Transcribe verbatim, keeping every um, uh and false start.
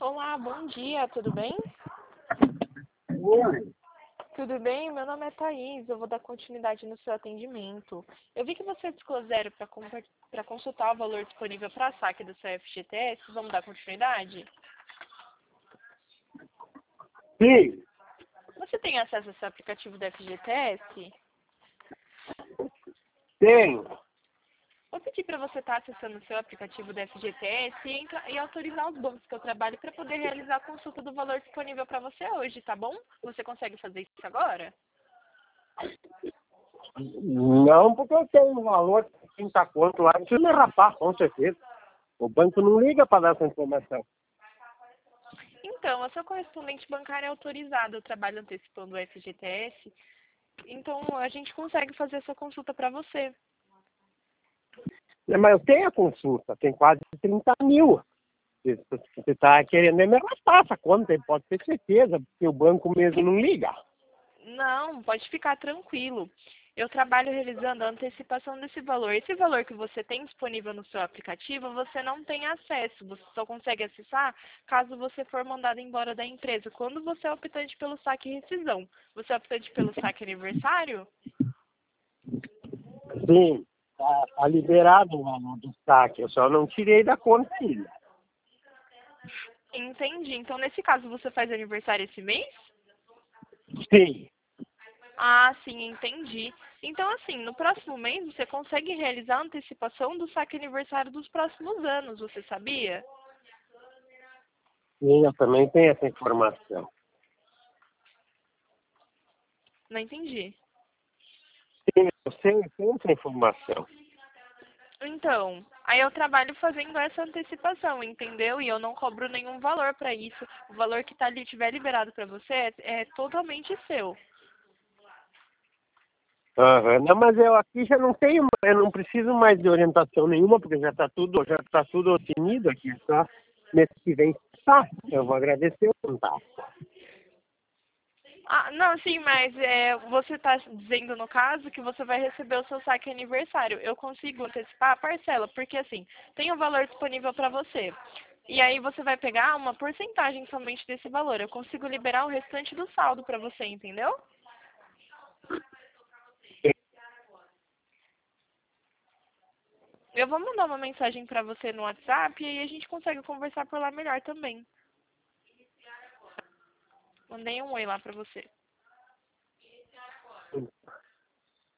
Olá, bom dia, tudo bem? Oi. Tudo bem? Meu nome é Thaís, eu vou dar continuidade no seu atendimento. Eu vi que você discou zero para consultar o valor disponível para saque do seu F G T S, vamos dar continuidade? Sim, Você tem acesso ao seu aplicativo do F G T S? tenho. Vou pedir para você estar acessando o seu aplicativo do F G T S e, entra- e autorizar os bancos que eu trabalho para poder realizar a consulta do valor disponível para você hoje, tá bom? Você consegue fazer isso agora? Não, porque eu tenho um valor de trinta conto lá. Preciso me rapar, com certeza. O banco não liga para dar essa informação. Então, a sua correspondente bancária é autorizada, eu trabalho antecipando o F G T S, então a gente consegue fazer essa consulta para você. Mas eu tenho a consulta, tem quase trinta mil. Você está querendo me rapar essa conta, pode ter certeza, porque o banco mesmo não liga. Não, pode ficar tranquilo. Eu trabalho realizando a antecipação desse valor. Esse valor que você tem disponível no seu aplicativo, você não tem acesso. Você só consegue acessar caso você for mandado embora da empresa. Quando você é optante pelo saque e rescisão. Você é optante pelo saque aniversário? Sim, está tá liberado o valor do saque, eu só não tirei da conta ainda. Entendi. Então, nesse caso, você faz aniversário esse mês? Sim, Ah, sim, entendi. Então, assim, no próximo mês você consegue realizar a antecipação do saque aniversário dos próximos anos, você sabia? sim, eu também tenho essa informação. Não entendi. Sim, eu sei, eu tenho essa informação. Então, aí eu trabalho fazendo essa antecipação, entendeu? E eu não cobro nenhum valor para isso. O valor que tá ali tiver liberado para você é, é totalmente seu. Aham. Não, mas eu aqui já não tenho, eu não preciso mais de orientação nenhuma, porque já está tudo, já está tudo definido aqui, só mês que vem tá. Eu vou agradecer o contato. Ah, não, sim, mas é, você está dizendo, no caso, que você vai receber o seu saque aniversário. Eu consigo antecipar a parcela, porque, assim, tem o valor disponível para você. E aí você vai pegar uma porcentagem somente desse valor. Eu consigo liberar o restante do saldo para você, entendeu? Eu vou mandar uma mensagem para você no WhatsApp e aí a gente consegue conversar por lá melhor também. Mandei um oi lá para você.